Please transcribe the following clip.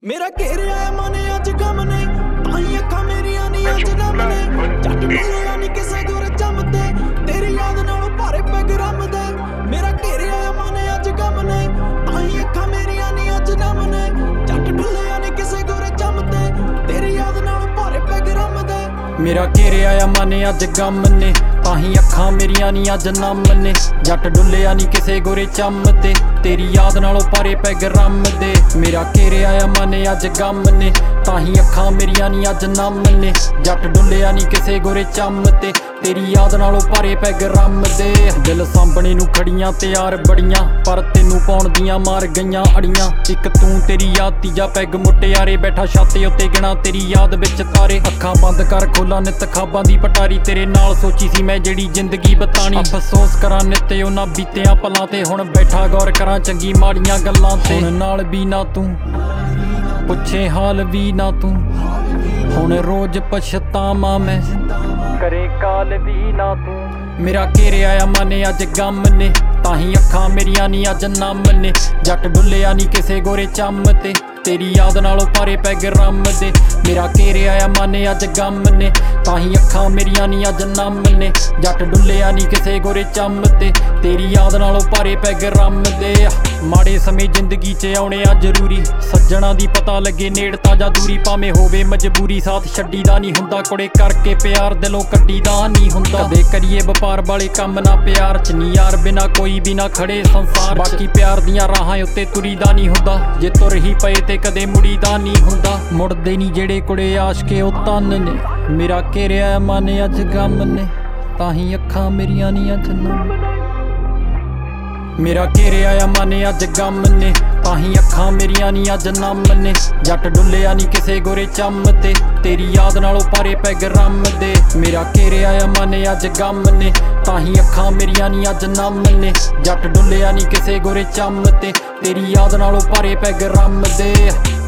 मेरा घेरिया है मन अज गम ने ताई अखां मेरियां नी अज नम ने जट डोलिया नी किसे गुर जमदे तेरी याद नालों भारे पैग रमदे मेरा घेरिया है मन अज गम ने ताई अखां मेरियां नी अज नम ने जट डोलिया नी किसे गुर जमदे तेरी याद नालों भारे पैग रमदे मेरा घेरिया आ मन अज गम ने ताही अखां मेरियां नी अज नम ने जट डुल्लिया नी किसे गोरे चम ते तेरी याद नालों भारे पैग रमदे मेरा घेरिया आ मन अज गम ने ताही अखां मेरियां नी अज नम ने जट डुल्लिया नी किसे गोरे चम ते तेरी याद नालों भारे पैग रमदे दिल सामने नू खड़ियां तैयार बड़ियां पर तेनू पाउण दियां मार गईयां अड़ियां इक तू तेरी याद तीजा पैग मुटियारे बैठा छाते उत्ते गिणा तेरी याद विच तारे अखां बंद कर खोला नित खाबां दी पटारी तेरे नाल सोची सी मैं जेड़ी जिंदगी बतानी अफसोस करां नित उन्हां बीतियां पलां ते हुण बैठा गौर करां चंगी माड़ियां गल्लां ते हुण नाल भी ना तू पुछे हाल भी ना तू हुण रोज पछतावां मैं करे काल भी ना तू मेरा घेरिया आ मन अज गम ने ताही अखां मेरियां नी अज नम ने जट डुल्लिया नी किसे गोरे चम ते तेरी याद नालों भारे पैग रमदे मेरा घेरिया आ मन अज गम ने ताही अखां मेरियां नी अज नम ने जट डुल्लिया नी किसे गोरे चम ते तेरी याद नालों भारे पैग रमदे माड़े समय जिंदगी च आउणे आ जरूरी सज्जणा दी पता लगे नेड़ता जा दूरी भावें होवे मजबूरी साथ छड्डी दा नहीं हुंदा कुड़े करके प्यार दिलों कड्डी दा नहीं हुंदा कदे करिए वपार वाले काम ना प्यार च नी यार बिना कोई भी ना खड़े संसार बाकी प्यार दियां राहां उत्ते तुरी दा नहीं हुंदा जे तुर ही पए ते कदे मुड़ी दा नहीं हुंदा मुड़दे नी जेड़े कुड़े आशके ओ तन ने मेरा घेरिया मन अज गम ने ताही अखां मेरियां नी अज नम मेरा घेरिया आ मन अज गम ने ताही अखां मेरियां नी अज नम ने जट डुल्लिया नी किसे गोरे चम ते तेरी याद नालों भारे पैग रमदे मेरा घेरिया आ मन अज गम ने ताही अखां मेरियां नी अज नम ने जट डुल्लिया नी किसे गोरे चम ते तेरी याद नालों भारे पैग रमदे।